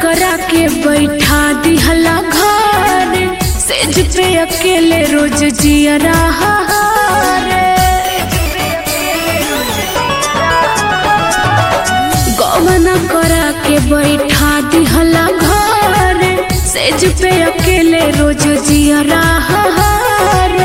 करा के बैठा दिहला घर सेज पे अकेले रोज जिया रहा रे। गवना करा के बैठा दिहला घर सेज पे अकेले रोज जिया रहा रे।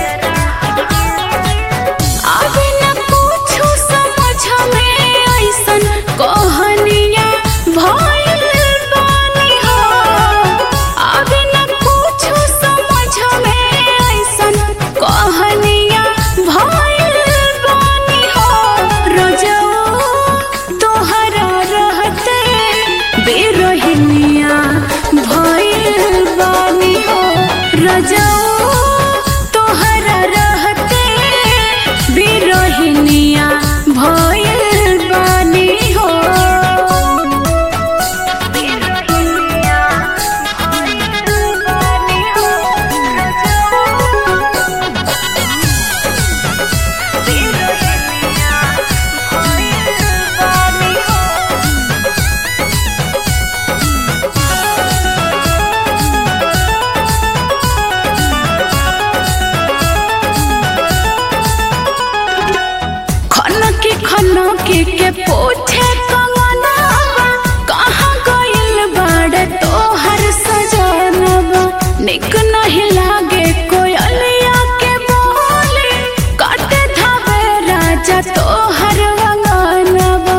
अभी न पूछू समझ में ऐसन कहानियां भइल बानी हो। अभी न पूछू समझ में ऐसन कहानियां भइल बानी हो। रोजो तोहरा रहते बेरहनिया भइल बानी हो। रोजो तोहरा रहते बेरहनिया भइल बानी हो। खनकी के पूछे कंगनवा कहाँ गइल बाड़े तोहर सजनवा। निक नहीं लागे कोयलिया के बोले काटे धावे राजा तोहर अंगनवा।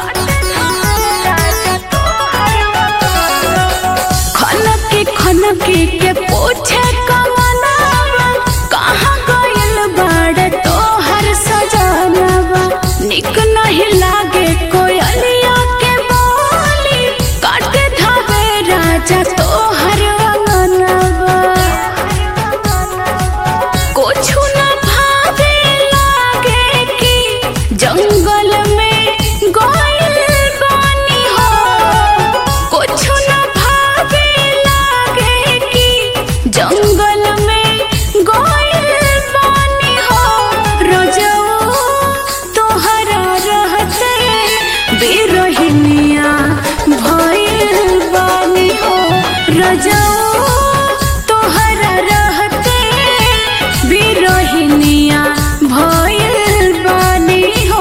खनकी के पूछे कंगनवा कहाँ गइल बाड़े तोहर सजनवा। निक नहीं लागे कोयलिया के बोली काटे धावे राजा तोहर अंगनवा। कुछु न भावे लागे कि जंगल में गइल बानी हो। कुछु न भावे लागे कि जंगल में गइल बानी हो। रोजो तोहरा रहते बेरहनिया भइल बानी हो। रोजो तोहरा रहते बेरहनिया भइल बानी हो।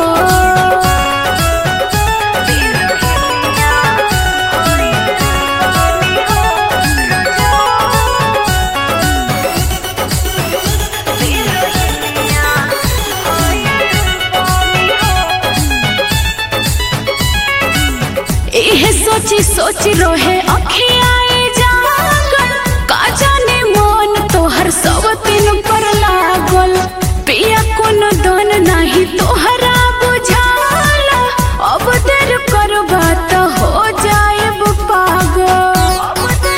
एहे सोची सोची रोहे अखियाए जागल का जाने मन तोहर सब दिन पर लागल। पिया कोनो दन नहीं तोहरा बुझाला। अब देर करबा त हो जाएब पागल।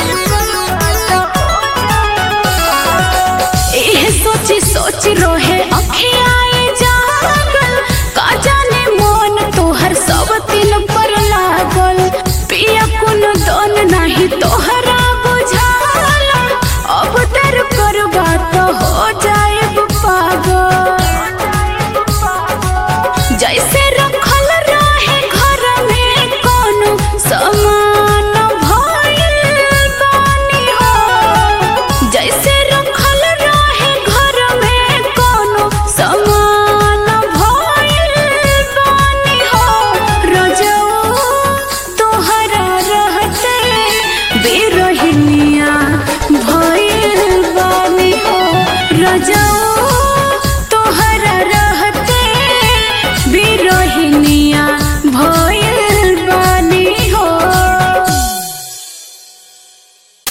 एहे सोची सोची रोहे अखियाए जागल का जाने मन तोहर सब दिन पर लागल। पिया कोनो दन नहीं तोहर